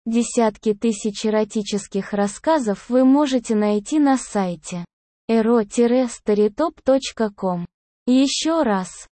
Десятки тысяч эротических рассказов вы можете найти на сайте ero-storytop.com. Еще раз,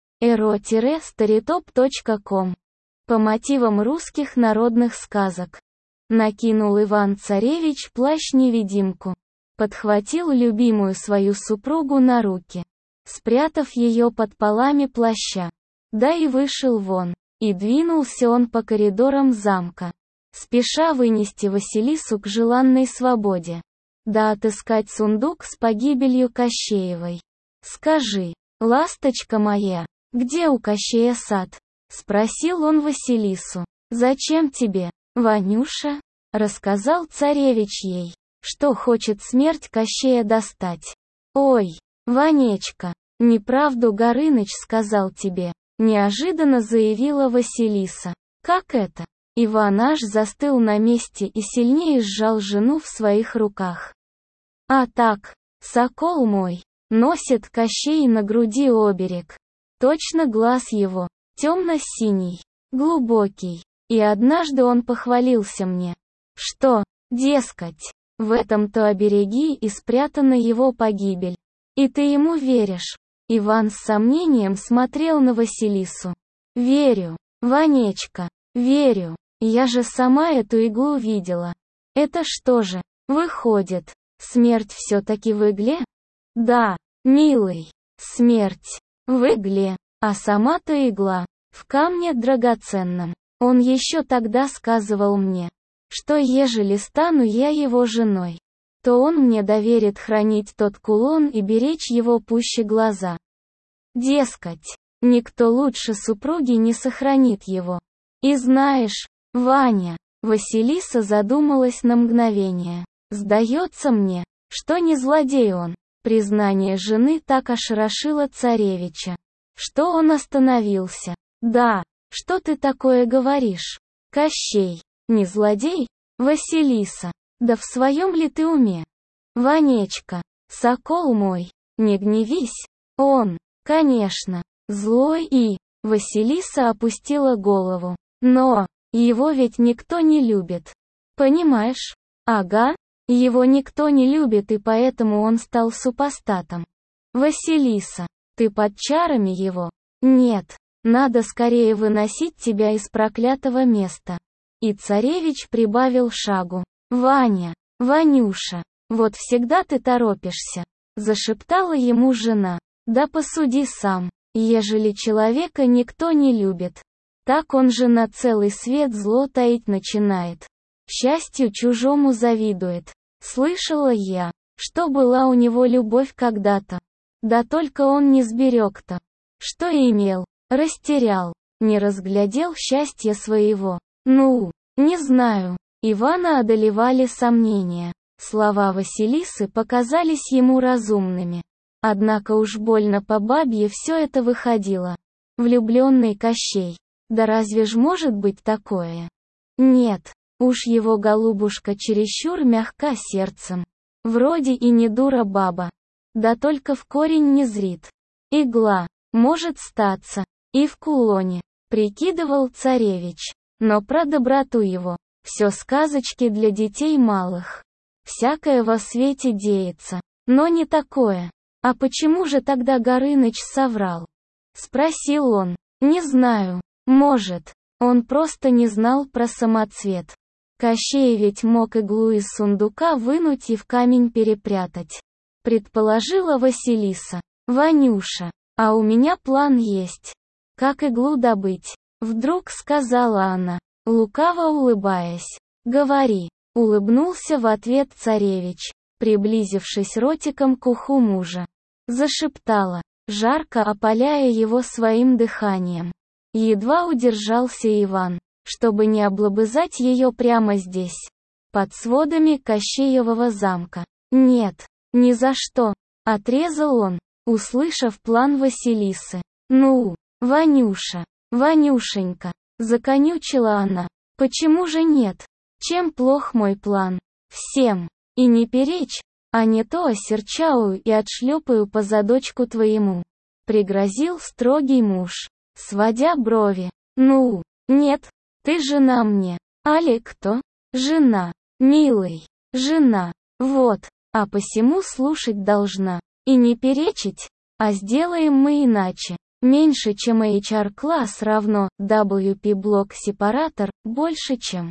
ero-storytop.com. По мотивам русских народных сказок. Накинул Иван-царевич плащ-невидимку. Подхватил любимую свою супругу на руки, спрятав ее под полами плаща. Да и вышел вон. И двинулся он по коридорам замка, спеша вынести Василису к желанной свободе. Да отыскать сундук с погибелью Кощеевой. «Скажи, ласточка моя, где у Кощея сад?» — спросил он Василису. «Зачем тебе, Ванюша?» — рассказал царевич ей, что хочет смерть Кощея достать. «Ой, Ванечка, неправду Горыныч сказал тебе», — неожиданно заявила Василиса. «Как это?» Иван аж застыл на месте и сильнее сжал жену в своих руках. «А так, сокол мой, носит Кощей на груди оберег. Точно глаз его, темно-синий, глубокий. И однажды он похвалился мне, что, дескать, в этом-то обереги и спрятана его погибель. И ты ему веришь?» Иван с сомнением смотрел на Василису. «Верю, Ванечка, верю. Я же сама эту иглу видела. Это что же, выходит, смерть все-таки в игле?» «Да, милый, смерть в игле, а сама-то игла в камне драгоценном. Он еще тогда сказывал мне, что ежели стану я его женой, то он мне доверит хранить тот кулон и беречь его пуще глаза. Дескать, никто лучше супруги не сохранит его. И знаешь, Ваня», Василиса задумалась на мгновение, «сдается мне, что не злодей он». Признание жены так ошарашило царевича, что он остановился. «Да, что ты такое говоришь? Кощей, не злодей? Василиса, да в своем ли ты уме? Ванечка, сокол мой, не гневись, он, конечно, злой и...» Василиса опустила голову. «Но, его ведь никто не любит. Понимаешь? Ага, его никто не любит, и поэтому он стал супостатом. Василиса, ты под чарами его? Нет, надо скорее выносить тебя из проклятого места». И царевич прибавил шагу. «Ваня, Ванюша, вот всегда ты торопишься», — зашептала ему жена. «Да посуди сам, ежели человека никто не любит, так он же на целый свет зло таить начинает. Счастью чужому завидует. Слышала я, что была у него любовь когда-то. Да только он не сберег-то. Что имел, растерял, не разглядел счастья своего. Ну, не знаю». Ивана одолевали сомнения. Слова Василисы показались ему разумными. Однако уж больно по бабье все это выходило. Влюбленный Кощей. Да разве ж может быть такое? Нет, уж его голубушка чересчур мягка сердцем. Вроде и не дура баба. Да только в корень не зрит. Игла, может статься, и в кулоне, прикидывал царевич. Но про доброту его, все сказочки для детей малых. Всякое во свете деется, но не такое. «А почему же тогда Горыныч соврал?» — спросил он. «Не знаю. Может, он просто не знал про самоцвет. Кощей ведь мог иглу из сундука вынуть и в камень перепрятать», — предположила Василиса. «Ванюша, а у меня план есть. Как иглу добыть?» — вдруг сказала она, лукаво улыбаясь. «Говори», — улыбнулся в ответ царевич, приблизившись ротиком к уху мужа. Зашептала, жарко опаляя его своим дыханием. Едва удержался Иван, чтобы не облобызать ее прямо здесь, под сводами Кощеевого замка. «Нет, ни за что», — отрезал он, услышав план Василисы. «Ну, Ванюша, Ванюшенька», — законючила она. «Почему же нет? Чем плох мой план? Всем. И не перечь, а не то осерчаю и отшлепаю по задочку твоему», — пригрозил строгий муж, сводя брови. «Ну, нет, ты жена мне, али кто?» Жена. Милый. Жена. Вот. А посему слушать должна. И не перечить. А сделаем мы иначе. Меньше, чем HR-класс равно WP-блок-сепаратор, больше, чем.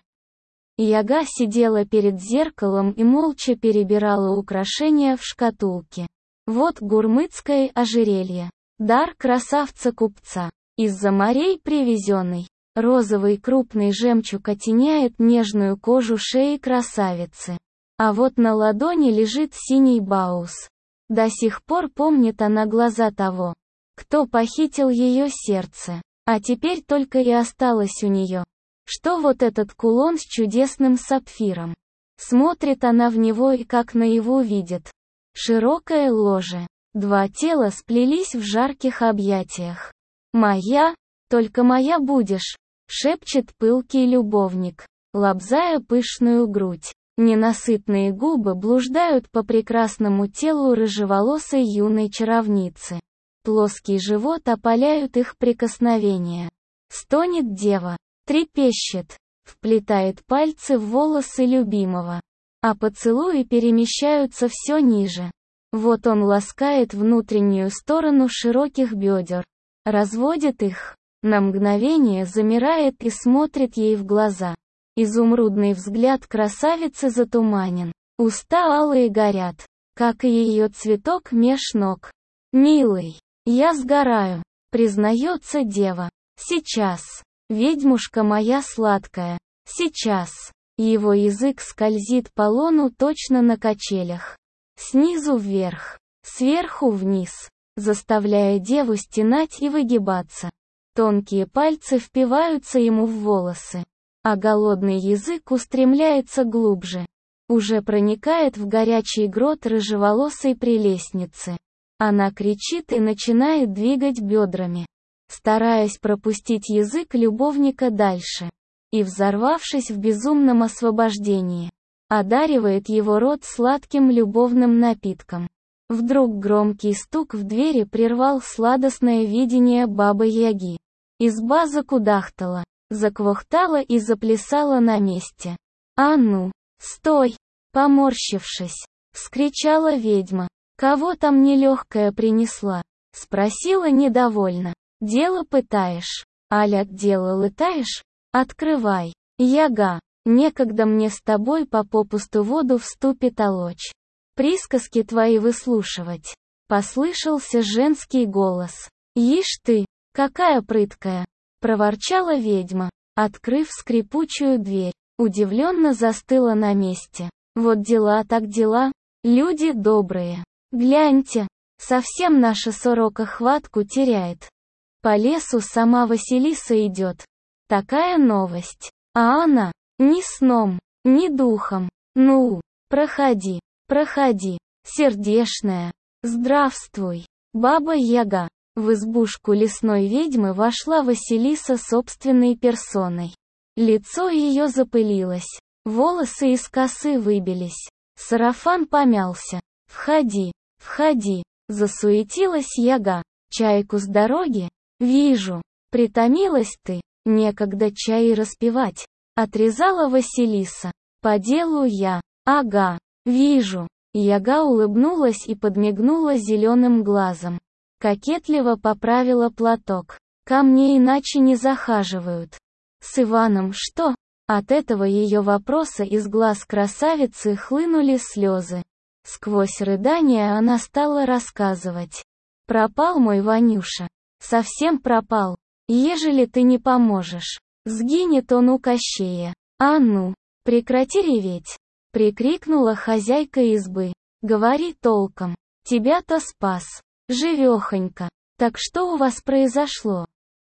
Яга сидела перед зеркалом и молча перебирала украшения в шкатулке. Вот гурмыцкое ожерелье. Дар красавца-купца. Из-за морей привезенный. Розовый крупный жемчуг оттеняет нежную кожу шеи красавицы. А вот на ладони лежит синий баус. До сих пор помнит она глаза того, кто похитил ее сердце. А теперь только и осталось у нее, что вот этот кулон с чудесным сапфиром. Смотрит она в него и как наяву видит. Широкое ложе. Два тела сплелись в жарких объятиях. «Моя, только моя будешь», — шепчет пылкий любовник, лобзая пышную грудь. Ненасытные губы блуждают по прекрасному телу рыжеволосой юной чаровницы. Плоский живот опаляют их прикосновения. Стонет дева, трепещет, вплетает пальцы в волосы любимого. А поцелуи перемещаются все ниже. Вот он ласкает внутреннюю сторону широких бедер, разводит их, на мгновение замирает и смотрит ей в глаза. Изумрудный взгляд красавицы затуманен, уста алые горят, как и ее цветок меж ног. «Милый, я сгораю», — признается дева. «Сейчас, ведьмушка моя сладкая, сейчас». Его язык скользит по лону точно на качелях. Снизу вверх, сверху вниз, заставляя деву стенать и выгибаться. Тонкие пальцы впиваются ему в волосы, а голодный язык устремляется глубже. Уже проникает в горячий грот рыжеволосой прелестницы. Она кричит и начинает двигать бедрами, стараясь пропустить язык любовника дальше. И, взорвавшись в безумном освобождении, одаривает его рот сладким любовным напитком. Вдруг громкий стук в двери прервал сладостное видение бабы-яги. Изба закудахтала, заквохтала и заплясала на месте. «А ну, стой!» Поморщившись, вскричала ведьма. «Кого там нелегкая принесла?» Спросила недовольно. «Дело пытаешь? Аля, дело лытаешь? Открывай. Яга, некогда мне с тобой по попусту воду в ступе толочь. Присказки твои выслушивать». Послышался женский голос. «Ишь ты, какая прыткая!» Проворчала ведьма, открыв скрипучую дверь. Удивленно застыла на месте. «Вот дела так дела, люди добрые. Гляньте, совсем наша сорока хватку теряет. По лесу сама Василиса идет. Такая новость. А она, ни сном, ни духом. Ну, проходи, проходи, сердешная. Здравствуй, Баба-Яга». В избушку лесной ведьмы вошла Василиса собственной персоной. Лицо ее запылилось, волосы из косы выбились, сарафан помялся. «Входи, входи», — засуетилась Яга. «Чайку с дороги? Вижу. Притомилась ты, некогда чай распевать», — отрезала Василиса. «По делу я. Ага, вижу». Яга улыбнулась и подмигнула зеленым глазом. Кокетливо поправила платок. «Ко мне иначе не захаживают». «С Иваном что?» От этого ее вопроса из глаз красавицы хлынули слезы. Сквозь рыдания она стала рассказывать. «Пропал мой Ванюша. Совсем пропал. Ежели ты не поможешь, сгинет он у Кощея. А ну, прекрати реветь!» Прикрикнула хозяйка избы. «Говори толком. Тебя-то спас. Живехонька. Так что у вас произошло?»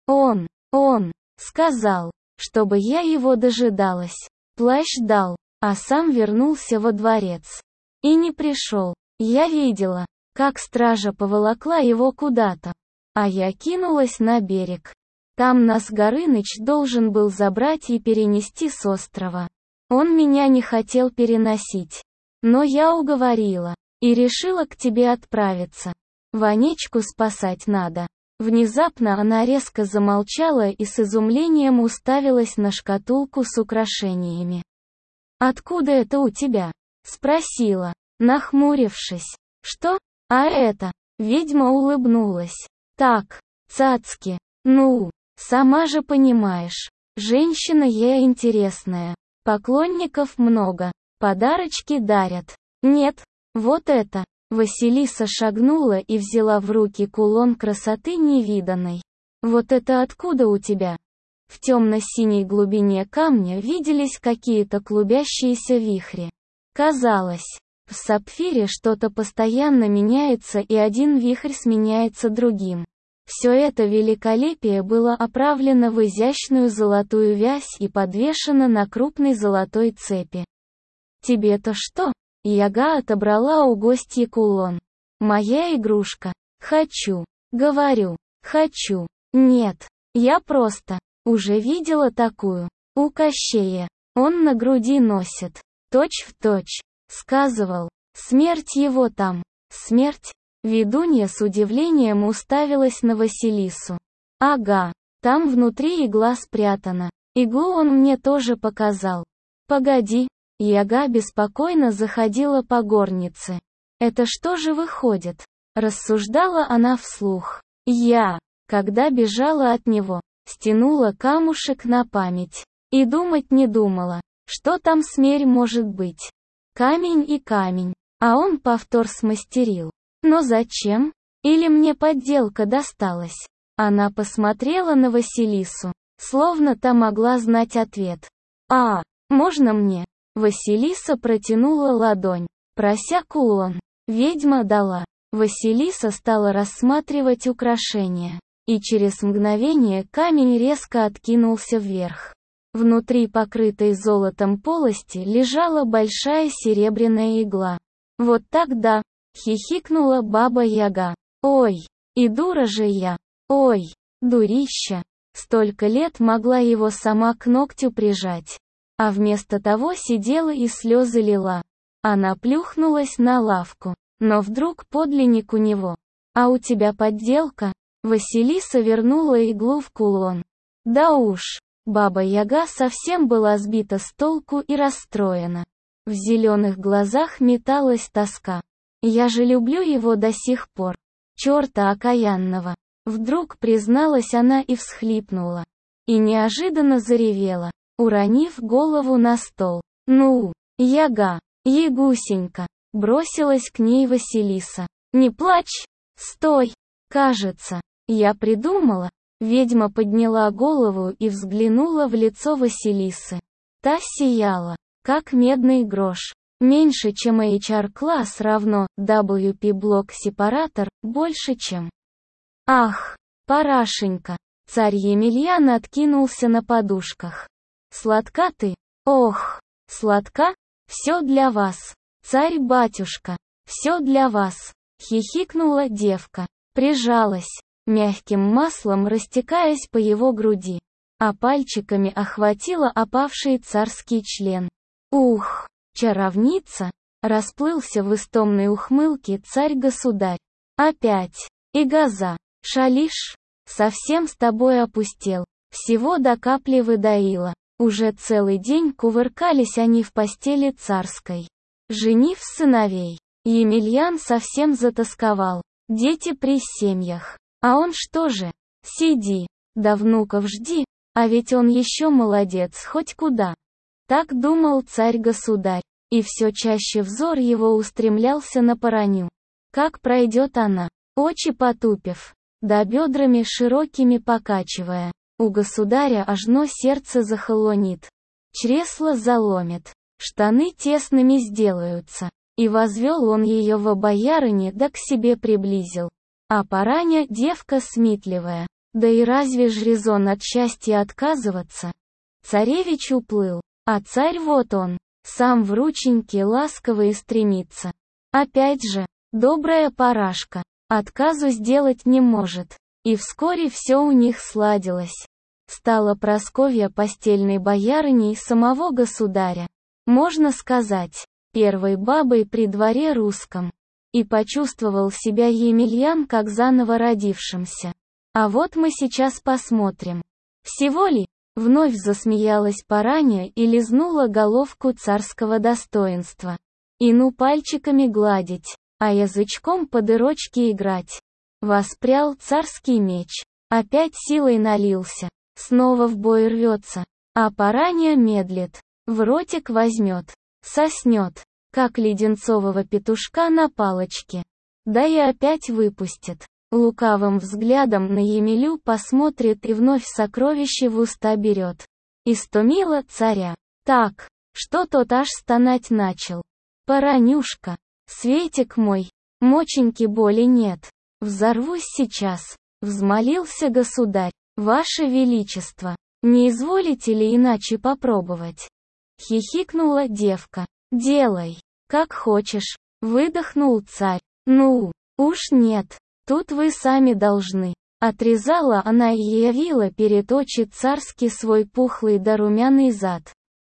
Он сказал, чтобы я его дожидалась. Плащ дал, а сам вернулся во дворец. И не пришел. Я видела, как стража поволокла его куда-то. А я кинулась на берег. Там нас Горыныч должен был забрать и перенести с острова. Он меня не хотел переносить. Но я уговорила. И решила к тебе отправиться. Ванечку спасать надо». Внезапно она резко замолчала и с изумлением уставилась на шкатулку с украшениями. «Откуда это у тебя?» — спросила, нахмурившись. «Что? А это?» — ведьма улыбнулась. «Так, цацки. Ну, сама же понимаешь. Женщина я интересная. Поклонников много. Подарочки дарят. Нет, вот это». Василиса шагнула и взяла в руки кулон красоты невиданной. «Вот это откуда у тебя?» В темно-синей глубине камня виделись какие-то клубящиеся вихри. Казалось, в сапфире что-то постоянно меняется и один вихрь сменяется другим. Все это великолепие было оправлено в изящную золотую вязь и подвешено на крупной золотой цепи. «Тебе-то что?» Яга отобрала у гостьи кулон. «Моя игрушка. Хочу. Говорю. Хочу. Нет. Я просто. Уже видела такую. У Кощея. Он на груди носит. Точь в точь. Сказывал. Смерть его там. Смерть?» Ведунья с удивлением уставилась на Василису. «Ага. Там внутри игла спрятана. Иглу он мне тоже показал. Погоди». Яга беспокойно заходила по горнице. «Это что же выходит?» — рассуждала она вслух. «Я, когда бежала от него, стянула камушек на память. И думать не думала, что там смерь может быть. Камень и камень. А он повтор смастерил. Но зачем? Или мне подделка досталась?» Она посмотрела на Василису, словно та могла знать ответ. «А, можно мне?» Василиса протянула ладонь, прося кулон. Ведьма дала. Василиса стала рассматривать украшения, и через мгновение камень резко откинулся вверх. Внутри покрытой золотом полости лежала большая серебряная игла. «Вот тогда!» — хихикнула Баба-Яга. «Ой, и дура же я! Ой, дурища! Столько лет могла его сама к ногтю прижать. А вместо того сидела и слезы лила». Она плюхнулась на лавку, но вдруг подлинник у него. «А у тебя подделка?» Василиса вернула иглу в кулон. «Да уж». Баба-Яга совсем была сбита с толку и расстроена. В зеленых глазах металась тоска. «Я же люблю его до сих пор. Черта окаянного». Вдруг призналась она и всхлипнула. И неожиданно заревела, уронив голову на стол. «Ну, Яга, Ягусенька!» Бросилась к ней Василиса. «Не плачь! Стой! Кажется, я придумала!» Ведьма подняла голову и взглянула в лицо Василисы. Та сияла, как медный грош. Меньше, чем HR-класс равно WP-блок-сепаратор, больше, чем... «Ах, Парашенька!» Царь Емельян откинулся на подушках. «Сладка ты? Ох, сладка? Все для вас, царь-батюшка, все для вас!» Хихикнула девка, прижалась, мягким маслом растекаясь по его груди, а пальчиками охватила опавший царский член. «Ух, чаровница!» Расплылся в истомной ухмылке царь-государь. «Опять! И газа! Шалишь? Совсем с тобой опустел. Всего до капли выдаила». Уже целый день кувыркались они в постели царской. Женив сыновей, Емельян совсем затосковал. Дети при семьях. А он что же? Сиди, да внуков жди, а ведь он еще молодец хоть куда. Так думал царь-государь, и все чаще взор его устремлялся на Параню. Как пройдет она, очи потупив, да бедрами широкими покачивая. У государя ажно сердце захолонит, чресло заломит, штаны тесными сделаются. И возвел он ее во боярыне да к себе приблизил. А Параня девка сметливая, да и разве ж резон от счастья отказываться? Царевич уплыл, а царь вот он, сам в рученьке ласково и стремится. Опять же, добрая Парашка, отказу сделать не может. И вскоре все у них сладилось. Стала Прасковья постельной боярыней самого государя. Можно сказать, первой бабой при дворе русском. И почувствовал себя Емельян как заново родившимся. А вот мы сейчас посмотрим. Всего ли? Вновь засмеялась Параня и лизнула головку царского достоинства. И ну пальчиками гладить, а язычком по дырочке играть. Воспрял царский меч, опять силой налился, снова в бой рвется, а Параня медлит, в ротик возьмет, соснет, как леденцового петушка на палочке. Да и опять выпустит. Лукавым взглядом на Емелю посмотрит и вновь сокровище в уста берет. Истомила царя. Так, что тот аж стонать начал. Паранюшка, Светик мой, моченьки боли нет. Взорвусь сейчас, взмолился государь. Ваше Величество, не изволите ли иначе попробовать? Хихикнула девка. Делай, как хочешь, выдохнул царь. Ну, уж нет. Тут вы сами должны. Отрезала она и явила перед очи царский свой пухлый да румяный зад.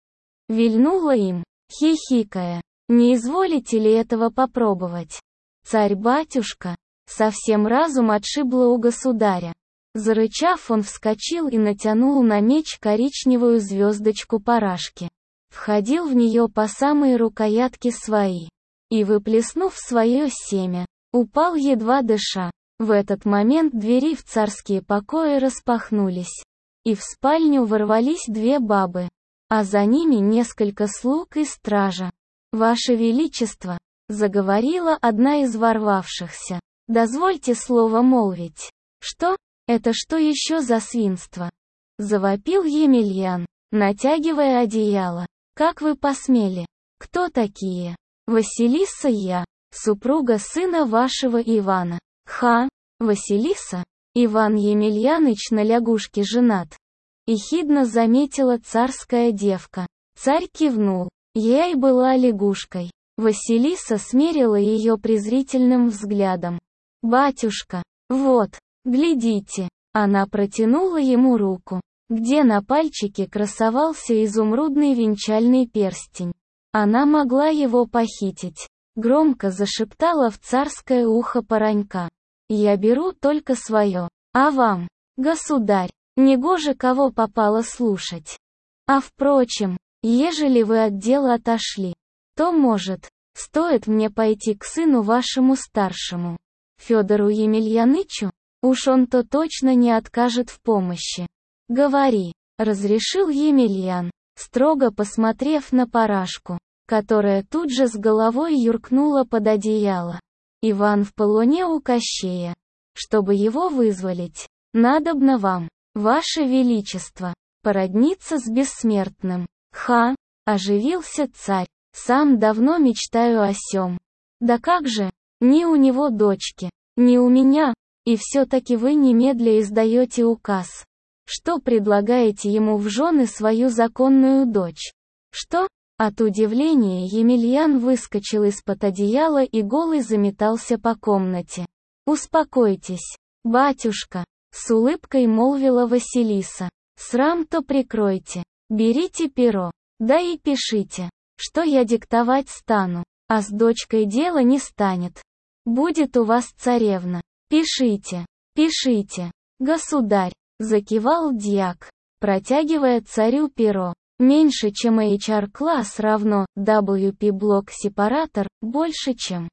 Вильнула им, хихикая. Не изволите ли этого попробовать? Царь-батюшка, совсем разум отшибло у государя. Зарычав, он вскочил и натянул на меч коричневую звездочку парашки. Входил в нее по самые рукоятки свои. И, выплеснув свое семя, упал едва дыша. В этот момент двери в царские покои распахнулись. И в спальню ворвались две бабы. А за ними несколько слуг и стража. «Ваше Величество», — заговорила одна из ворвавшихся, — «дозвольте слово молвить». «Что? Это что еще за свинство?» — завопил Емельян, натягивая одеяло. «Как вы посмели? Кто такие?» «Василиса я, супруга сына вашего Ивана». «Ха, Василиса? Иван Емельяныч на лягушке женат?» Ехидно заметила царская девка. Царь кивнул. Я и была лягушкой. Василиса смерила ее презрительным взглядом. «Батюшка, вот, глядите». Она протянула ему руку, где на пальчике красовался изумрудный венчальный перстень. Она могла его похитить. Громко зашептала в царское ухо Паранька. «Я беру только свое. А вам, государь, негоже кого попало слушать. А впрочем, ежели вы от дела отошли, то, может, стоит мне пойти к сыну вашему старшему, Федору Емельянычу? Уж он-то точно не откажет в помощи. Говори», — разрешил Емельян, строго посмотрев на Парашку, которая тут же с головой юркнула под одеяло. «Иван в полоне у Кощея. Чтобы его вызволить, надобно вам, ваше величество, породниться с бессмертным». «Ха!» — оживился царь. «Сам давно мечтаю о сём. Да как же, ни у него дочки, ни у меня, и все-таки вы немедля издаете указ, что предлагаете ему в жены свою законную дочь». «Что?» От удивления Емельян выскочил из-под одеяла и голый заметался по комнате. «Успокойтесь, батюшка», — с улыбкой молвила Василиса. «Срам-то прикройте, берите перо, да и пишите, что я диктовать стану, а с дочкой дело не станет. Будет у вас царевна. Пишите, пишите, государь», — закивал дьяк, протягивая царю перо. Меньше, чем HR-класс равно WP-блок сепаратор, больше, чем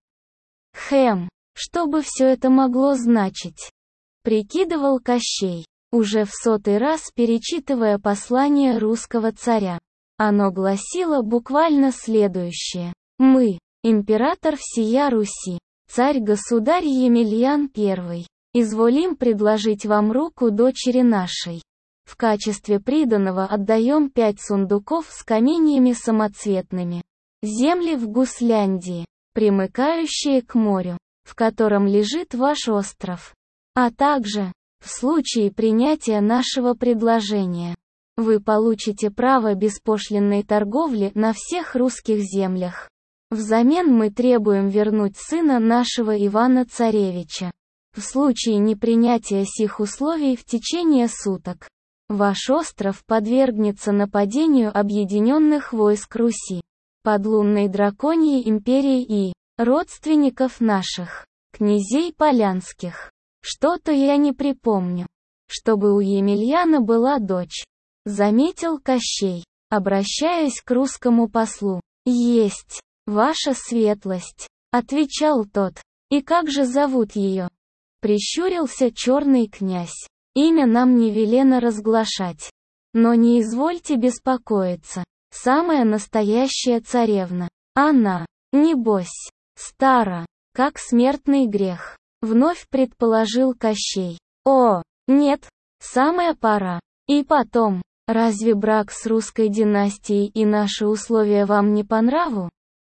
что бы все это могло значить? Прикидывал Кощей, уже в 100-й раз перечитывая послание русского царя. Оно гласило буквально следующее. «Мы, император всея Руси, царь-государь Емельян I, изволим предложить вам руку дочери нашей. В качестве приданого отдаем 5 сундуков с каменьями самоцветными. Земли в Гусляндии, примыкающие к морю, в котором лежит ваш остров. А также, в случае принятия нашего предложения, вы получите право беспошлинной торговли на всех русских землях. Взамен мы требуем вернуть сына нашего Ивана-Царевича. В случае непринятия сих условий в течение суток, ваш остров подвергнется нападению объединенных войск Руси, подлунной драконьей империи и родственников наших, князей полянских. Что-то я не припомню, чтобы у Емельяна была дочь. заметил Кощей, обращаясь к русскому послу. «Есть, ваша светлость», — отвечал тот. «И как же зовут ее?» Прищурился черный князь. «Имя нам не велено разглашать. Но не извольте беспокоиться, самая настоящая царевна. Она, небось, стара, как смертный грех», — вновь предположил Кощей. «О, нет, самая пора. И потом, разве брак с русской династией и наши условия вам не по нраву?»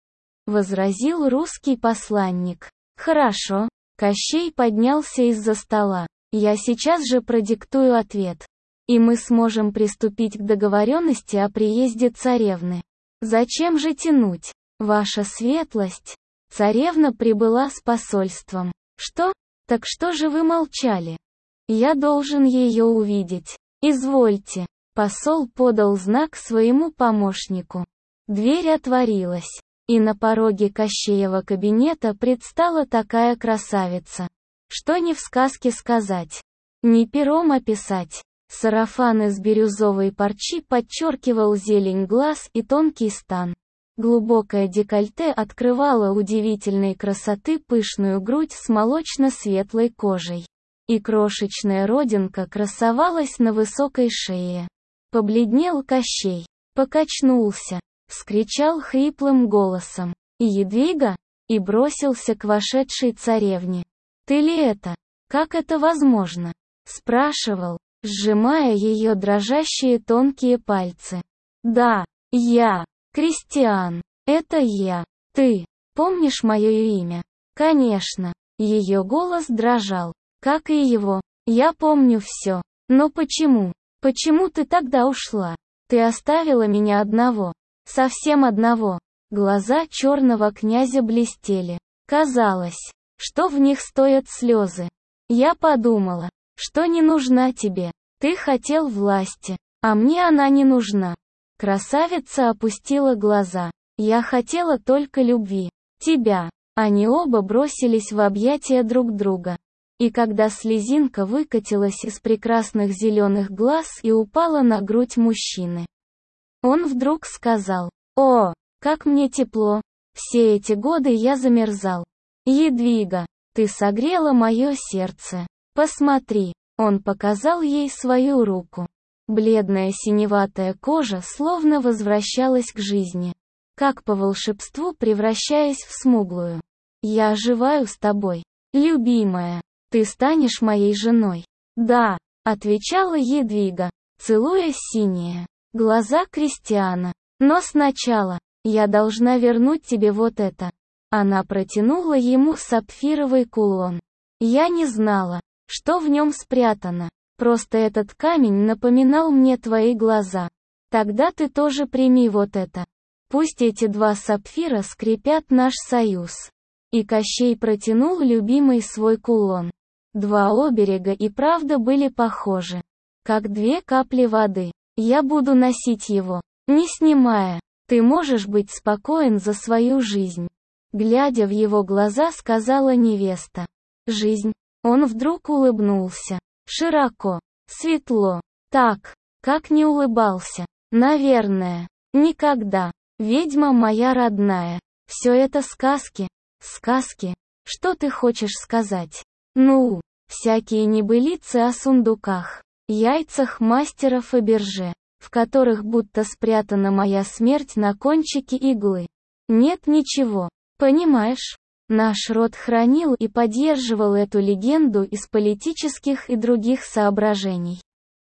Возразил русский посланник. «Хорошо». Кощей поднялся из-за стола. «Я сейчас же продиктую ответ. И мы сможем приступить к договоренности о приезде царевны. Зачем же тянуть, ваша светлость?» Царевна прибыла с посольством. «Что? Так что же вы молчали? Я должен ее увидеть. Извольте». Посол подал знак своему помощнику. Дверь отворилась, и на пороге Кощеева кабинета предстала такая красавица, что ни в сказке сказать, ни пером описать. Сарафан из бирюзовой парчи подчеркивал зелень глаз и тонкий стан. Глубокое декольте открывало удивительной красоты пышную грудь с молочно-светлой кожей. И крошечная родинка красовалась на высокой шее. Побледнел Кощей, покачнулся, вскричал хриплым голосом: «Едвига!» и бросился к вошедшей царевне. «Ты ли это? Как это возможно?» спрашивал, сжимая ее дрожащие тонкие пальцы. «Да, я, Кристиан, это я. Ты помнишь мое имя?» «Конечно». Ее голос дрожал, как и его. «Я помню все. Но почему? Почему ты тогда ушла? Ты оставила меня одного. Совсем одного». Глаза черного князя блестели. Казалось, что в них стоят слезы. «Я подумала, что не нужна тебе. Ты хотел власти, а мне она не нужна». Красавица опустила глаза. «Я хотела только любви. Тебя». Они оба бросились в объятия друг друга. И когда слезинка выкатилась из прекрасных зеленых глаз и упала на грудь мужчины, он вдруг сказал: «О, как мне тепло! Все эти годы я замерзал. Едвига, ты согрела мое сердце. Посмотри». Он показал ей свою руку. Бледная синеватая кожа словно возвращалась к жизни, как по волшебству превращаясь в смуглую. «Я оживаю с тобой, любимая. Ты станешь моей женой». «Да», — отвечала Едвига, целуя синие глаза Кристиана. «Но сначала, я должна вернуть тебе вот это». Она протянула ему сапфировый кулон. «Я не знала, что в нем спрятано. Просто этот камень напоминал мне твои глаза. Тогда ты тоже прими вот это. Пусть эти два сапфира скрепят наш союз». И Кощей протянул любимый свой кулон. Два оберега и правда были похожи, как две капли воды. «Я буду носить его, не снимая. Ты можешь быть спокоен за свою жизнь», — глядя в его глаза, сказала невеста. «Жизнь». Он вдруг улыбнулся. Широко, светло, так, как не улыбался, наверное, никогда. «Ведьма моя родная, все это сказки». «Сказки? Что ты хочешь сказать?» «Ну, всякие небылицы о сундуках, яйцах мастера Фаберже, в которых будто спрятана моя смерть на кончике иглы. Нет ничего, понимаешь? Наш род хранил и поддерживал эту легенду из политических и других соображений.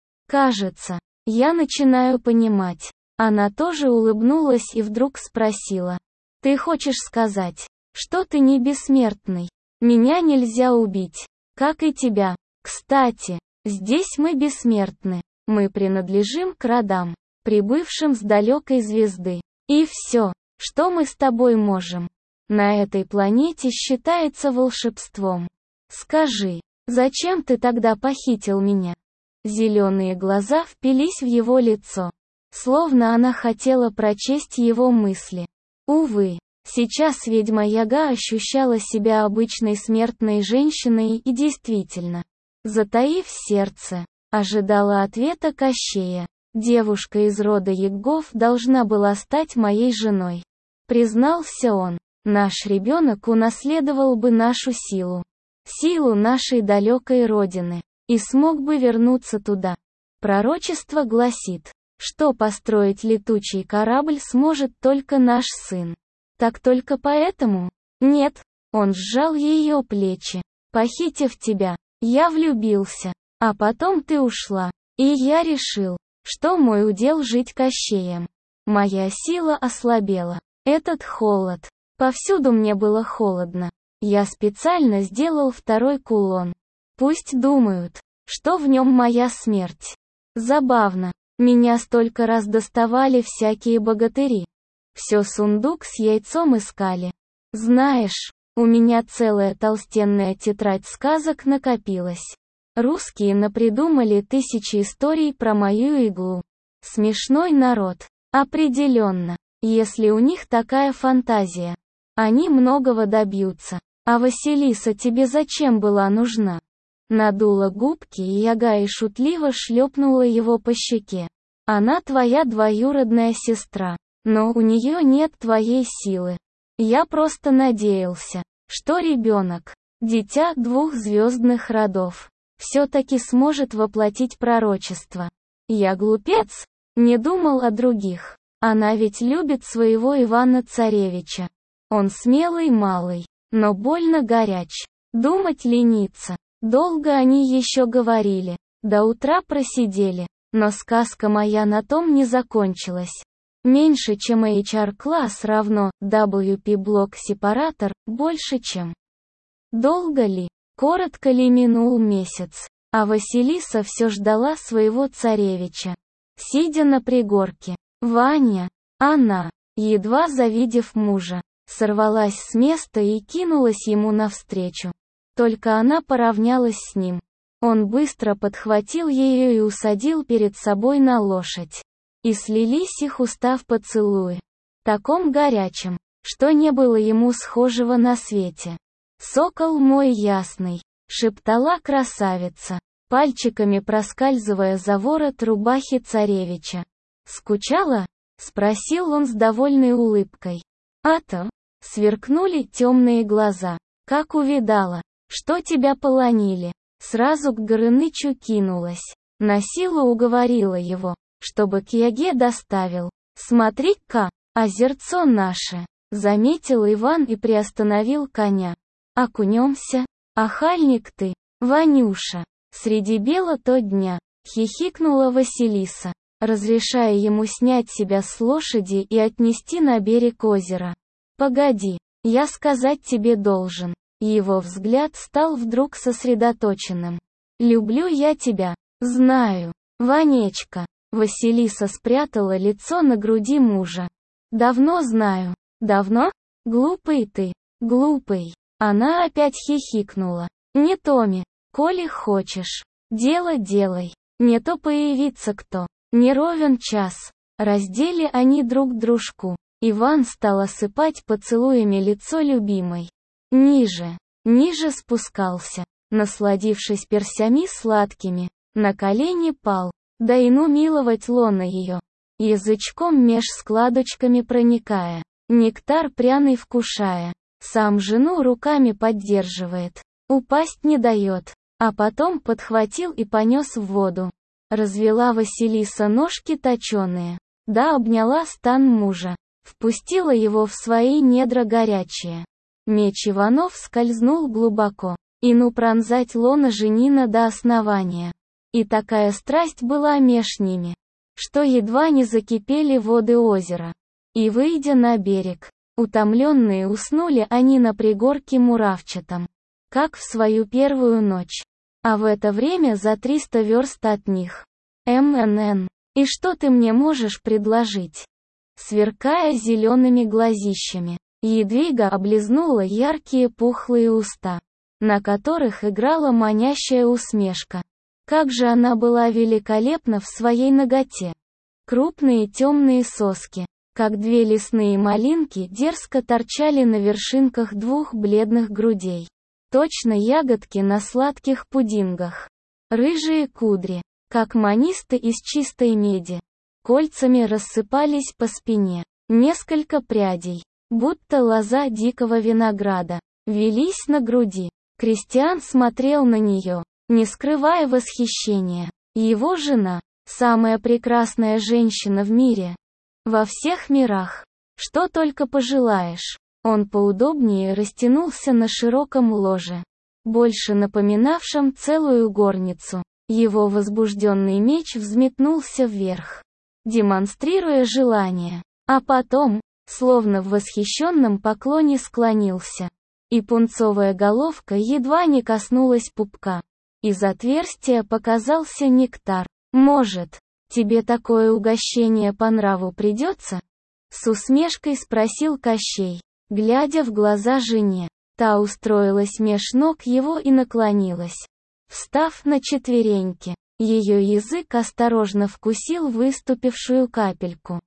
Кажется, я начинаю понимать». Она тоже улыбнулась и вдруг спросила: «Ты хочешь сказать, что ты не бессмертный? Меня нельзя убить, как и тебя. Кстати, здесь мы бессмертны. Мы принадлежим к родам, прибывшим с далекой звезды. И все, что мы с тобой можем на этой планете, считается волшебством. Скажи, зачем ты тогда похитил меня?» Зеленые глаза впились в его лицо, словно она хотела прочесть его мысли. Увы, сейчас ведьма-яга ощущала себя обычной смертной женщиной и действительно, затаив сердце, ожидала ответа Кощея. Девушка из рода Яггов должна была стать моей женой. Признался он, наш ребенок унаследовал бы нашу силу. Силу нашей далекой родины. И смог бы вернуться туда. Пророчество гласит, что построить летучий корабль сможет только наш сын. Так только поэтому? Нет, он сжал ее плечи. Похитив тебя, я влюбился. А потом ты ушла. И я решил, что мой удел жить Кощеем. Моя сила ослабела. Этот холод. Повсюду мне было холодно. Я специально сделал второй кулон. Пусть думают, что в нем моя смерть. Забавно. Меня столько раз доставали всякие богатыри. Все сундук с яйцом искали. Знаешь, у меня целая толстенная тетрадь сказок накопилась. Русские напридумали тысячи историй про мою иглу. Смешной народ. Определенно. Если у них такая фантазия, они многого добьются. А Василиса тебе зачем была нужна? Надула губки и Яга и шутливо шлепнула его по щеке. Она твоя двоюродная сестра, но у нее нет твоей силы. Я просто надеялся, что ребенок, дитя двух звездных родов, все-таки сможет воплотить пророчество. Я глупец, не думал о других. Она ведь любит своего Ивана-Царевича. Он смелый малый, но больно горяч. Думать ленится. Долго они еще говорили, до утра просидели, но сказка моя на том не закончилась. Меньше чем HR-класс равно WP-блок сепаратор, больше чем. Долго ли, коротко ли минул месяц, а Василиса все ждала своего царевича. Сидя на пригорке, Ваня, она, едва завидев мужа, сорвалась с места и кинулась ему навстречу. Только она поравнялась с ним. Он быстро подхватил ее и усадил перед собой на лошадь. И слились их уста в поцелуе. Таком горячем, что не было ему схожего на свете. «Сокол мой ясный», — шептала красавица, пальчиками проскальзывая за ворот рубахи царевича. «Скучала?» — спросил он с довольной улыбкой. «А-то?» — сверкнули темные глаза. «Как увидала, что тебя полонили». Сразу к Горынычу кинулась. Насилу уговорила его, чтобы к Яге доставил. «Смотри-ка, озерцо наше!» — заметил Иван и приостановил коня. «Окунемся? Ахальник ты, Ванюша!» Среди бела то дня, хихикнула Василиса, разрешая ему снять себя с лошади и отнести на берег озера. «Погоди, я сказать тебе должен». Его взгляд стал вдруг сосредоточенным. «Люблю я тебя, знаю, Ванечка». Василиса спрятала лицо на груди мужа. «Давно знаю». «Давно? Глупый ты, глупый». Она опять хихикнула. «Не томи, коли хочешь. Дело делай. Не то появится кто. Не ровен час». Раздели они друг дружку. Иван стал осыпать поцелуями лицо любимой. Ниже, ниже спускался, насладившись персями сладкими, на колени пал, да и ну миловать лона ее, язычком меж складочками проникая, нектар пряный вкушая, сам жену руками поддерживает, упасть не дает, а потом подхватил и понес в воду. Развела Василиса ножки точеные, да обняла стан мужа, впустила его в свои недра горячие. Меч Иванов скользнул глубоко, и ну пронзать лона женина до основания. И такая страсть была меж ними, что едва не закипели воды озера. И выйдя на берег, утомленные уснули они на пригорке муравчатом, как в свою первую ночь. А в это время за 300 верст от них. МНН. И что ты мне можешь предложить? Сверкая зелеными глазищами, Едвига облизнула яркие пухлые уста, на которых играла манящая усмешка. Как же она была великолепна в своей наготе. Крупные темные соски, как две лесные малинки, дерзко торчали на вершинках двух бледных грудей. Точно ягодки на сладких пудингах. Рыжие кудри, как манисты из чистой меди, Кольцами рассыпались по спине. Несколько прядей, будто лоза дикого винограда, велись на груди. Кристиан смотрел на нее, не скрывая восхищения. Его жена – самая прекрасная женщина в мире. Во всех мирах. Что только пожелаешь. Он поудобнее растянулся на широком ложе, больше напоминавшем целую горницу. Его возбужденный меч взметнулся вверх, демонстрируя желание. А потом, словно в восхищенном поклоне, склонился. И пунцовая головка едва не коснулась пупка. Из отверстия показался нектар. «Может, тебе такое угощение по нраву придется?» С усмешкой спросил Кощей, глядя в глаза жене. Та устроилась меж ног его и наклонилась. Встав на четвереньки, ее язык осторожно вкусил выступившую капельку.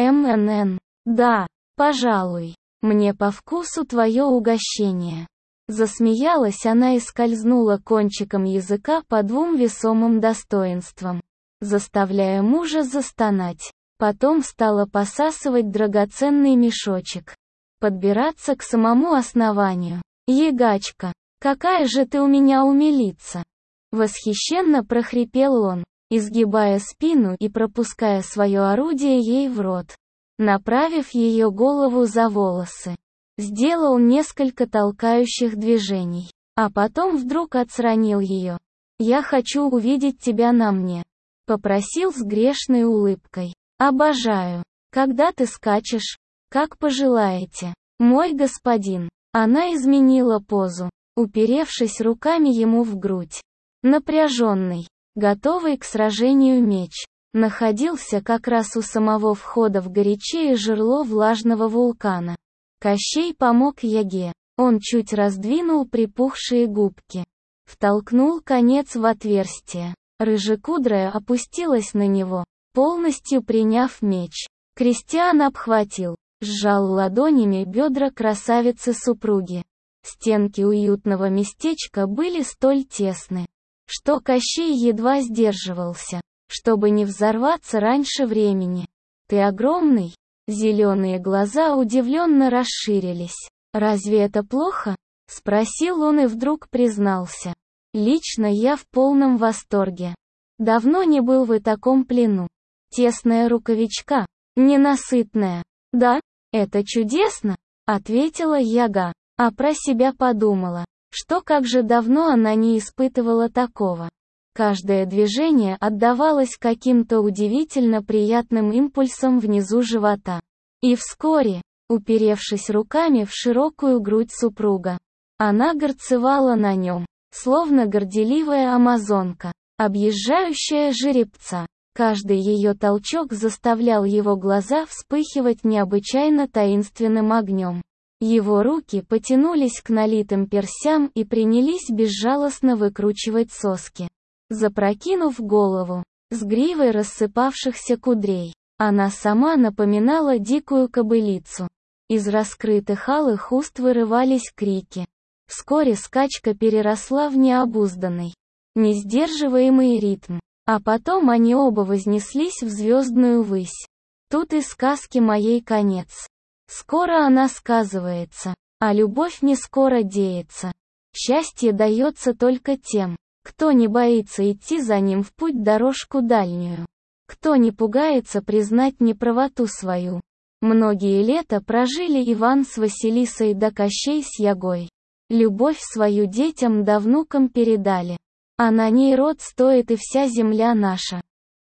Да, пожалуй, мне по вкусу твое угощение». Засмеялась она и скользнула кончиком языка по двум весомым достоинствам, заставляя мужа застонать. Потом стала посасывать драгоценный мешочек, подбираться к самому основанию. «Ягачка, какая же ты у меня умелица!» Восхищенно прохрипел он, изгибая спину и пропуская свое орудие ей в рот, направив ее голову за волосы. Сделал несколько толкающих движений, а потом вдруг отстранил ее. «Я хочу увидеть тебя на мне», — попросил с грешной улыбкой. «Обожаю, когда ты скачешь, как пожелаете, мой господин». Она изменила позу, уперевшись руками ему в грудь. Напряженный, готовый к сражению меч, находился как раз у самого входа в горячее жерло влажного вулкана. Кощей помог Яге. Он чуть раздвинул припухшие губки, втолкнул конец в отверстие. Рыжекудрая опустилась на него, полностью приняв меч. Кристиан обхватил, сжал ладонями бедра красавицы-супруги. Стенки уютного местечка были столь тесны, что Кощей едва сдерживался, чтобы не взорваться раньше времени. «Ты огромный?» Зеленые глаза удивленно расширились. «Разве это плохо?» — спросил он и вдруг признался. «Лично я в полном восторге. Давно не был в таком плену. Тесная рукавичка, ненасытная. Да, это чудесно», — ответила Яга, а про себя подумала, что как же давно она не испытывала такого. Каждое движение отдавалось каким-то удивительно приятным импульсом внизу живота. И вскоре, уперевшись руками в широкую грудь супруга, она горцевала на нем, словно горделивая амазонка, объезжающая жеребца. Каждый ее толчок заставлял его глаза вспыхивать необычайно таинственным огнем. Его руки потянулись к налитым персям и принялись безжалостно выкручивать соски. Запрокинув голову, с гривой рассыпавшихся кудрей, она сама напоминала дикую кобылицу. Из раскрытых алых уст вырывались крики. Вскоре скачка переросла в необузданный, несдерживаемый ритм, а потом они оба вознеслись в звездную высь. Тут и сказки моей конец. Скоро она сказывается, а любовь не скоро деется. Счастье дается только тем, кто не боится идти за ним в путь дорожку дальнюю, кто не пугается признать неправоту свою. Многие лета прожили Иван с Василисой да Кощей с Ягой. Любовь свою детям да внукам передали, а на ней род стоит и вся земля наша.